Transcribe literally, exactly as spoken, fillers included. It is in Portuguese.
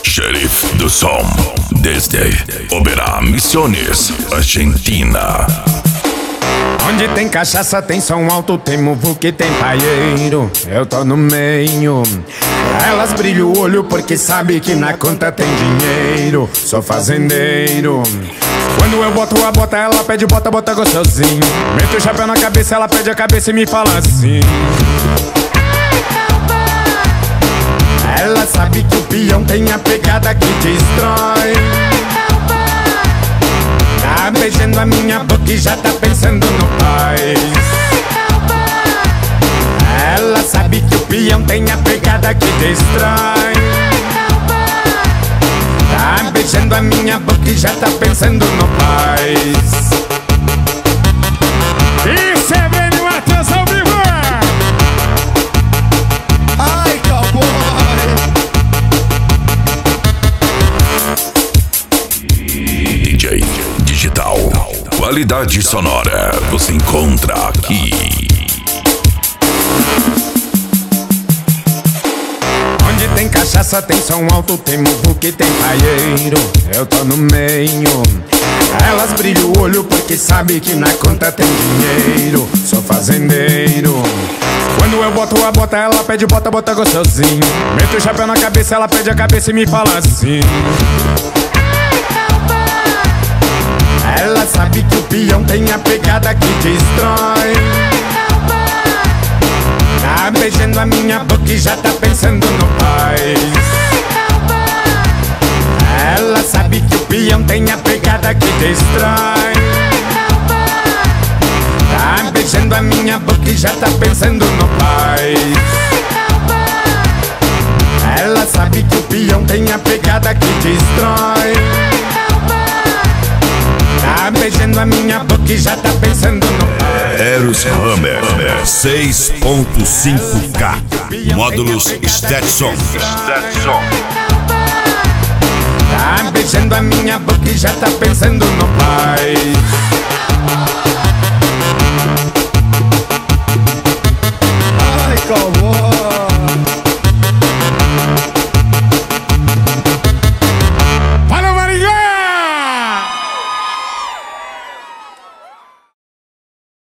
Xerife do som, desde Oberá, Misiones, Argentina. Onde tem cachaça, tem som alto, tem muvuca, tem paieiro. Eu tô no meio. Elas brilham o olho porque sabe que na conta tem dinheiro. Sou fazendeiro. Quando eu boto a bota, ela pede bota, bota gostosinho. Meto o chapéu na cabeça, ela pede a cabeça e me fala assim. Ela sabe que o peão tem a pegada que destrói. Tá beijando a minha boca e já tá pensando no paz. Ela sabe que o peão tem a pegada que destrói. Tá beijando a minha boca e já tá pensando no paz. Isso é bem no Matheus ao vivo. Ai, cowboy. D J Digital, qualidade sonora, você encontra aqui. Onde tem cachaça, tem som alto, tem muvuca, tem paieiro. Eu tô no meio. Elas brilham o olho porque sabe que na conta tem dinheiro. Sou fazendeiro. Quando eu boto a bota, ela pede bota, bota gostosinho. Meto o chapéu na cabeça, ela pede a cabeça e me fala assim. Ela sabe que o peão tem a pegada que destrói. Tá beijando a minha boca e já tá pensando no paz. Ela sabe que o peão tem a pegada que destrói. Tá beijando a minha boca e já tá pensando no paz. Ela sabe que o peão tem a pegada que destrói. Tá beijando a minha boca e já tá pensando no paz. Eros Hammer seis ponto cinco K, módulos Stetson. Stetson. Tá beijando a minha boca e já tá pensando no paz.